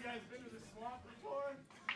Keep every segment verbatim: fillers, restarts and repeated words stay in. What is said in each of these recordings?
guys been to the swamp before?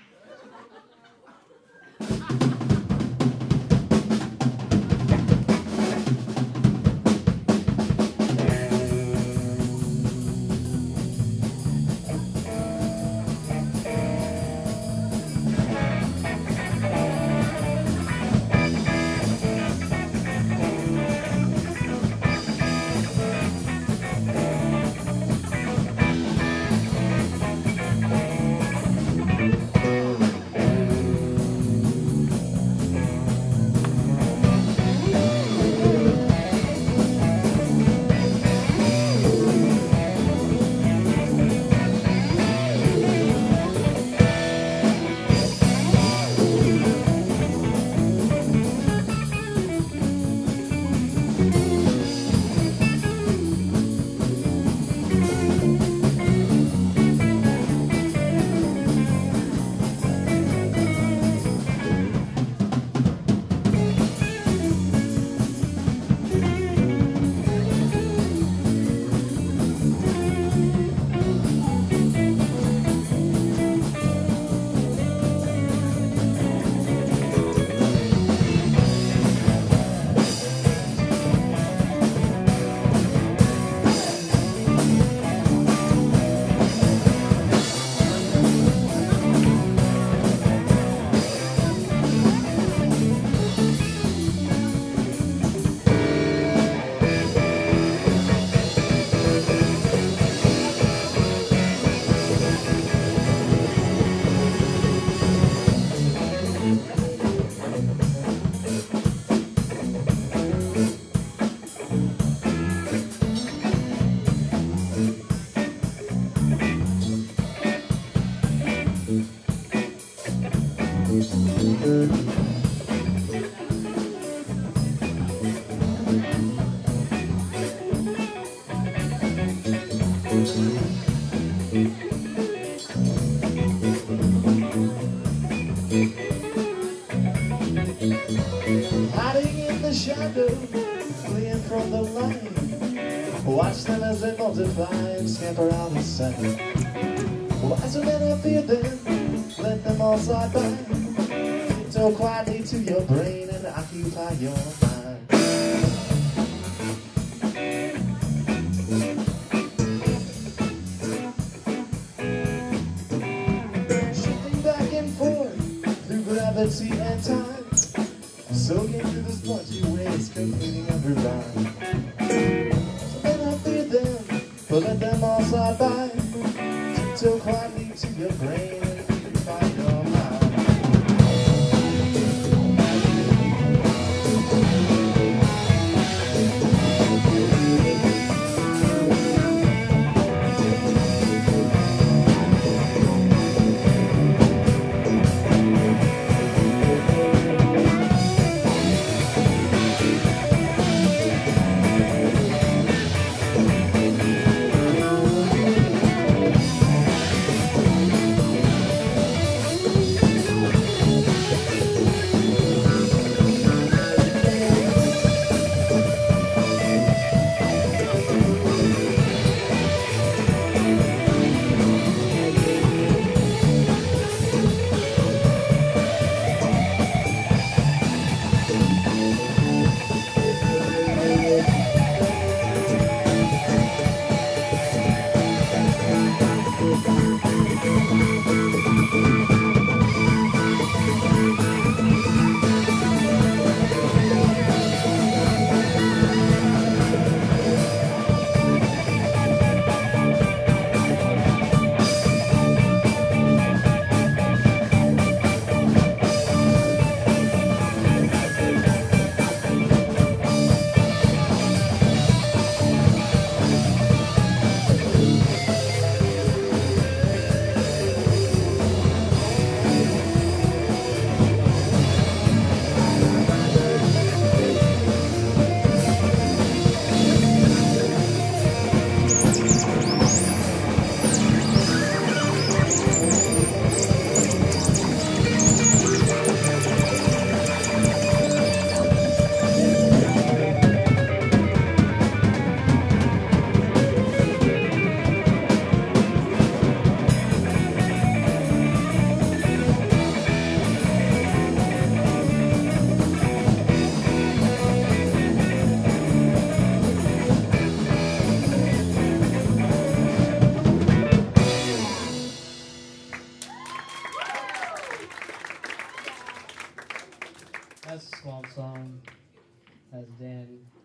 Hiding in the shadow, fleeing from the light. Watch them as they multiply and scamper out of sight. Why so many fear them? Let them all slide by. Tiptoe quietly to your brain and occupy your mind. Shifting back and forth through gravity and time. Soaking through the spongy waves, completing every rhyme. So may not fear them, but let them all slide by. Tiptoe quietly to your brain and you can find your mind. That's a Swan song, as Dan